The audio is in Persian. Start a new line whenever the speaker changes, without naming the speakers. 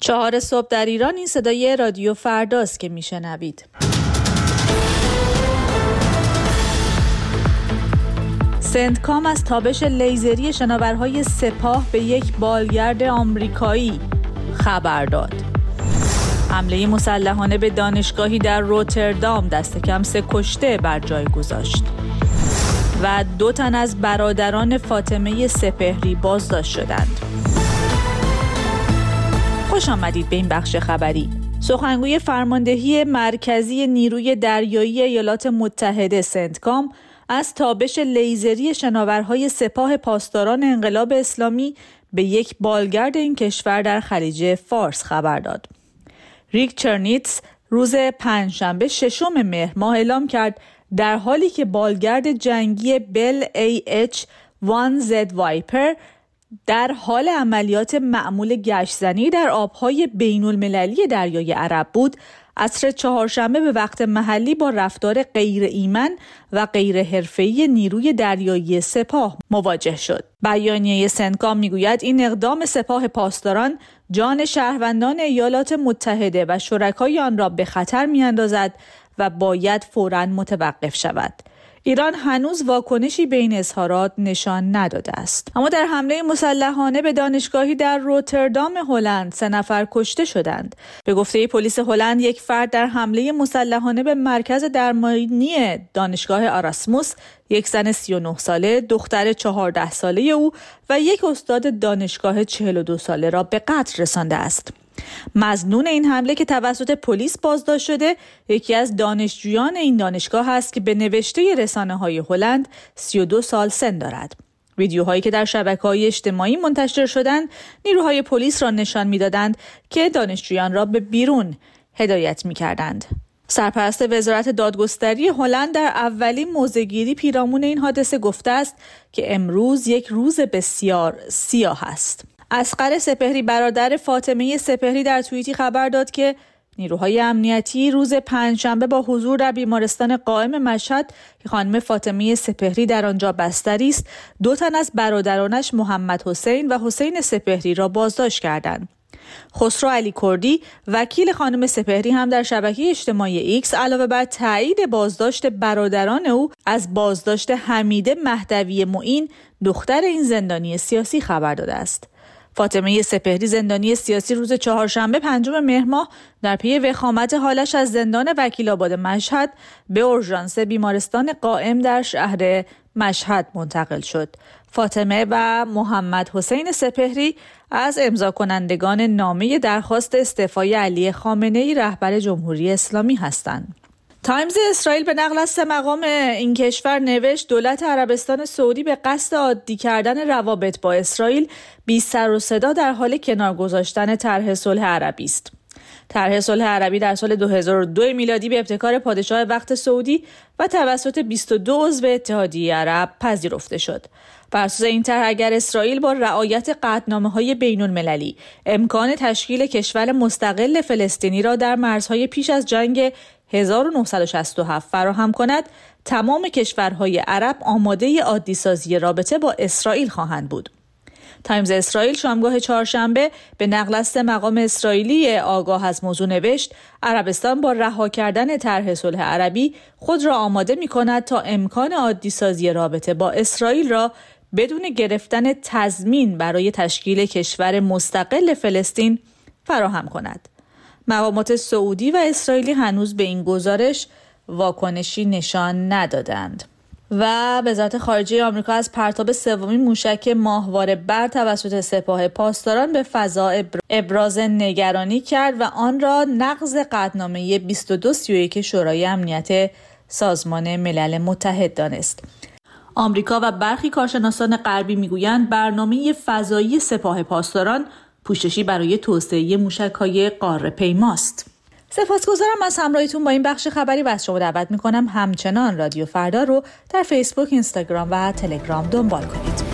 4 صبح در ایران. این صدای رادیو فرداست که میشنوید. سنتکام از تابش لیزری شناورهای سپاه به یک بالگرد آمریکایی خبر داد. حمله مسلحانه به دانشگاهی در روتردام دست کم 3 کشته بر جای گذاشت. و 2 تن از برادران فاطمه سپهری بازداشت شدند. خوش آمدید به این بخش خبری. سخنگوی فرماندهی مرکزی نیروی دریایی ایالات متحده سنتکام از تابش لیزری شناورهای سپاه پاسداران انقلاب اسلامی به یک بالگرد این کشور در خلیج فارس خبر داد. ریک چرنیتس روز پنجشنبه 6 مهر ماه اعلام کرد در حالی که بالگرد جنگی بل AH-1Z وایپر در حال عملیات معمول گشت‌زنی در آبهای بین‌المللی دریای عرب بود، عصر چهارشنبه به وقت محلی با رفتار غیر ایمن و غیر حرفه‌ای نیروی دریایی سپاه مواجه شد. بیانیه سنتکام میگوید این اقدام سپاه پاسداران جان شهروندان ایالات متحده و شرکای آن را به خطر می‌اندازد و باید فوراً متوقف شود. ایران هنوز واکنشی به این اظهارات نشان نداده است. اما در حمله مسلحانه به دانشگاهی در روتردام هلند 3 نفر کشته شدند. به گفته پلیس هلند یک فرد در حمله مسلحانه به مرکز درمانی دانشگاه آراسموس، یک زن 39 ساله، دختر 14 ساله او و یک استاد دانشگاه 42 ساله را به قتل رسانده است. مظنون این حمله که توسط پلیس بازداشت شده یکی از دانشجویان این دانشگاه است که به نوشته رسانه‌های هلند 32 سال سن دارد. ویدیوهایی که در شبکه‌های اجتماعی منتشر شدند نیروهای پلیس را نشان می‌دادند که دانشجویان را به بیرون هدایت می‌کردند. سرپرست وزارت دادگستری هلند در اولین موضع‌گیری پیرامون این حادثه گفته است که امروز یک روز بسیار سیاه است. اصغر سپهری برادر فاطمه سپهری در توییتی خبر داد که نیروهای امنیتی روز پنجشنبه با حضور در بیمارستان قائم مشهد که خانم فاطمه سپهری در آنجا بستری است، 2 تن از برادرانش محمد حسین و حسین سپهری را بازداشت کردند. خسرو علی کردی وکیل خانم سپهری هم در شبکه اجتماعی ایکس علاوه بر تایید بازداشت برادران او از بازداشت حمیده مهدوی معین دختر این زندانی سیاسی خبر داده است. فاطمه سپهری زندانی سیاسی روز چهارشنبه 5 مهر ماه در پی وخامت حالش از زندان وکیل‌آباد مشهد به اورژانس بیمارستان قائم در شهر مشهد منتقل شد. فاطمه و محمد حسین سپهری از امضا کنندگان نامه درخواست استعفای علی خامنه‌ای رهبر جمهوری اسلامی هستند. تایمز اسرائیل به نقل از 3 مقام این کشور نوشت دولت عربستان سعودی به قصد عادی کردن روابط با اسرائیل بی سر و صدا در حال کنار گذاشتن طرح صلح عربی است. طرح صلح عربی در سال 2002 میلادی به ابتکار پادشاه وقت سعودی و توسط 22 عضو اتحادیه عرب پذیرفته شد. بر اساس این طرح اگر اسرائیل با رعایت قطعنامه‌های بین‌المللی امکان تشکیل کشور مستقل فلسطینی را در مرزهای پیش از جنگ 1967 فراهم کند، تمام کشورهای عرب آماده عادی سازی رابطه با اسرائیل خواهند بود. تایمز اسرائیل شامگاه چهارشنبه به نقل از 3 مقام اسرائیلی آگاه از موضوع نوشت عربستان با رها کردن طرح صلح عربی خود را آماده می‌کند تا امکان عادی سازی رابطه با اسرائیل را بدون گرفتن تضمین برای تشکیل کشور مستقل فلسطین فراهم کند. مقامات سعودی و اسرائیلی هنوز به این گزارش واکنشی نشان ندادند. و وزارت خارجه آمریکا از پرتاب 3 موشک ماهواره بر توسط سپاه پاسداران به فضا ابراز نگرانی کرد و آن را نقض قطعنامه 2231 شورای امنیت سازمان ملل متحد دانست. آمریکا و برخی کارشناسان غربی میگویند برنامه فضایی سپاه پاسداران پوششی برای توسعه موشک‌های قاره پیماست. سپاسگزارم از همراهیتون با این بخش خبری و از شما دعوت می‌کنم همچنان رادیو فردا رو در فیسبوک، اینستاگرام و تلگرام دنبال کنید.